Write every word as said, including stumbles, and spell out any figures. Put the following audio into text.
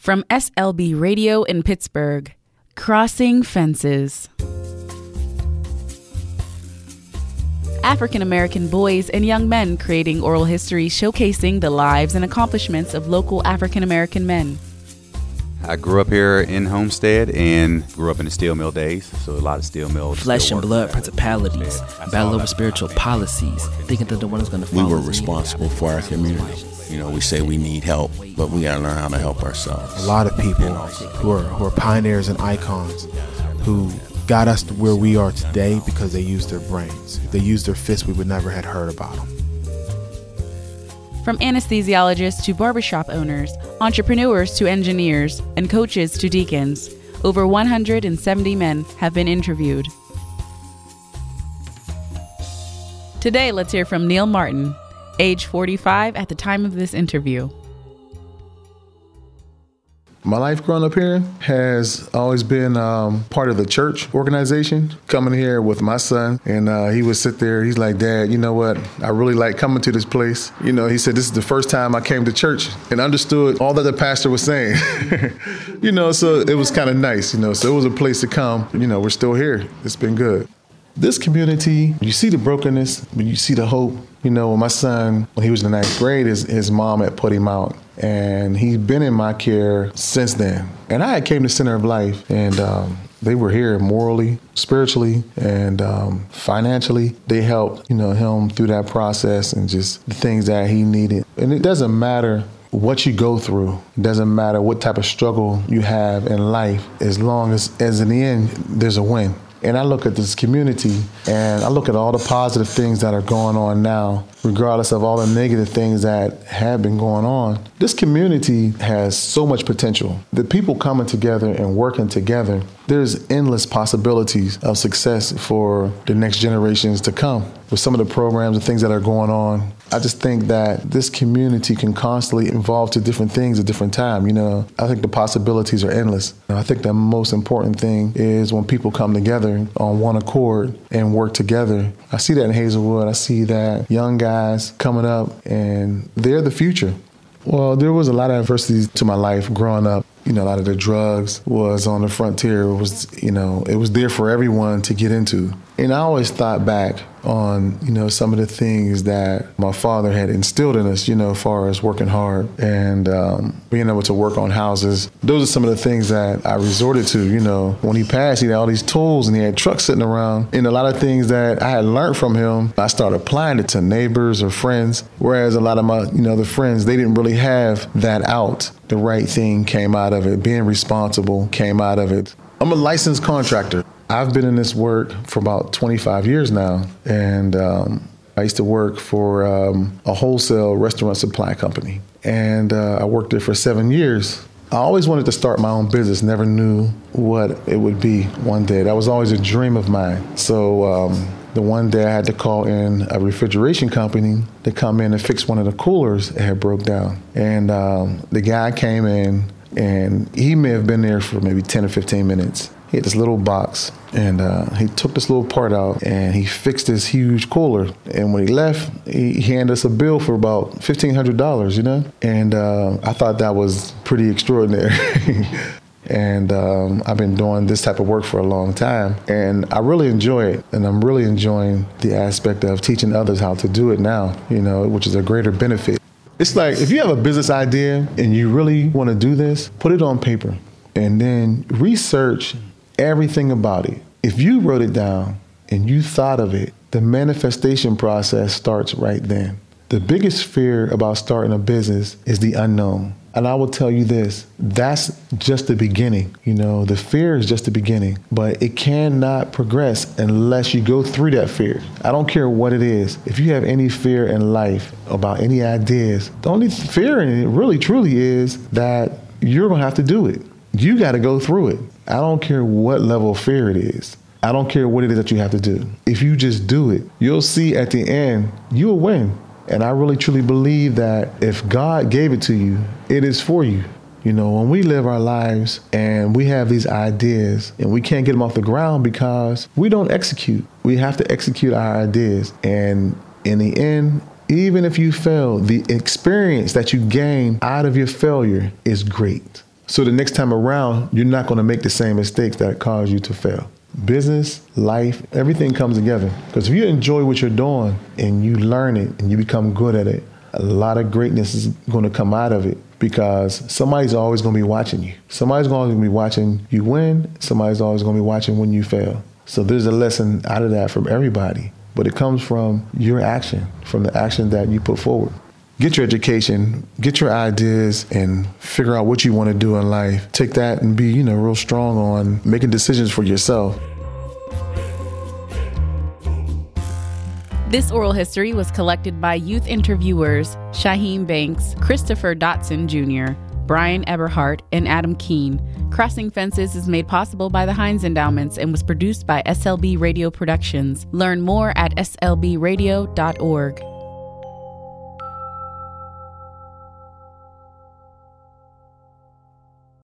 From S L B Radio in Pittsburgh, Crossing Fences. African American boys and young men creating oral history showcasing the lives and accomplishments of local African American men. I grew up here in Homestead and grew up in the steel mill days, so a lot of steel mills. Flesh and blood principalities, battle over spiritual policies, thinking that the one is going to follow. We were responsible for our community. You know, we say we need help, but we got to learn how to help ourselves. A lot of people who are, who are pioneers and icons who got us to where we are today because they used their brains. If they used their fists, we would never have heard about them. From anesthesiologists to barbershop owners, entrepreneurs to engineers, and coaches to deacons, over one hundred seventy men have been interviewed. Today, let's hear from Neil Martin, age forty-five at the time of this interview. My life growing up here has always been um, part of the church organization. Coming here with my son, and uh, he would sit there. He's like, "Dad, you know what? I really like coming to this place." You know, he said, "This is the first time I came to church and understood all that the pastor was saying." You know, so it was kind of nice. You know, so it was a place to come. You know, we're still here. It's been good. This community, you see the brokenness, but you see the hope. You know, when my son, when he was in the ninth grade, his, his mom had put him out, and he's been in my care since then. And I came to Center of Life, and um, they were here morally, spiritually, and um, financially. They helped, you know, him through that process and just the things that he needed. And it doesn't matter what you go through. It doesn't matter what type of struggle you have in life, as long as, as in the end, there's a win. And I look at this community and I look at all the positive things that are going on now, regardless of all the negative things that have been going on. This community has so much potential. The people coming together and working together, there's endless possibilities of success for the next generations to come. With some of the programs and things that are going on, I just think that this community can constantly evolve to different things at different time. You know, I think the possibilities are endless. I think the most important thing is when people come together on one accord and work together. I see that in Hazelwood. I see that young guys coming up, and they're the future. Well, there was a lot of adversity to my life growing up. You know, a lot of the drugs was on the frontier. It was, you know, it was there for everyone to get into. And I always thought back on, you know, some of the things that my father had instilled in us, you know, as far as working hard and um, being able to work on houses. Those are some of the things that I resorted to, you know. When he passed, he had all these tools and he had trucks sitting around. And a lot of things that I had learned from him, I started applying it to neighbors or friends. Whereas a lot of my, you know, the friends, they didn't really have that out. The right thing came out of it. Being responsible came out of it. I'm a licensed contractor. I've been in this work for about twenty-five years now, and um, I used to work for um, a wholesale restaurant supply company, and uh, I worked there for seven years. I always wanted to start my own business, never knew what it would be one day. That was always a dream of mine. So um, the one day I had to call in a refrigeration company to come in and fix one of the coolers that had broke down. And um, the guy came in, and he may have been there for maybe ten or fifteen minutes. He had this little box, and uh, he took this little part out, and he fixed this huge cooler. And when he left, he, he handed us a bill for about fifteen hundred dollars, you know? And uh, I thought that was pretty extraordinary. And um, I've been doing this type of work for a long time, and I really enjoy it. And I'm really enjoying the aspect of teaching others how to do it now, you know, which is a greater benefit. It's like, if you have a business idea and you really want to do this, put it on paper and then research everything about it. If you wrote it down and you thought of it, the manifestation process starts right then. The biggest fear about starting a business is the unknown. And I will tell you this, that's just the beginning. You know, the fear is just the beginning, but it cannot progress unless you go through that fear. I don't care what it is. If you have any fear in life about any ideas, the only fear in it really truly is that you're going to have to do it. You got to go through it. I don't care what level of fear it is. I don't care what it is that you have to do. If you just do it, you'll see at the end, you'll win. And I really truly believe that if God gave it to you, it is for you. You know, when we live our lives and we have these ideas and we can't get them off the ground because we don't execute. We have to execute our ideas. And in the end, even if you fail, the experience that you gain out of your failure is great. So the next time around, you're not going to make the same mistakes that caused you to fail. Business, life, everything comes together. Because if you enjoy what you're doing and you learn it and you become good at it, a lot of greatness is going to come out of it because somebody's always going to be watching you. Somebody's always going to be watching you win. Somebody's always going to be watching when you fail. So there's a lesson out of that from everybody. But it comes from your action, from the action that you put forward. Get your education, get your ideas, and figure out what you want to do in life. Take that and be, you know, real strong on making decisions for yourself. This oral history was collected by youth interviewers Shaheem Banks, Christopher Dotson Junior, Brian Eberhardt, and Adam Keene. Crossing Fences is made possible by the Heinz Endowments and was produced by S L B Radio Productions. Learn more at S L B radio dot org.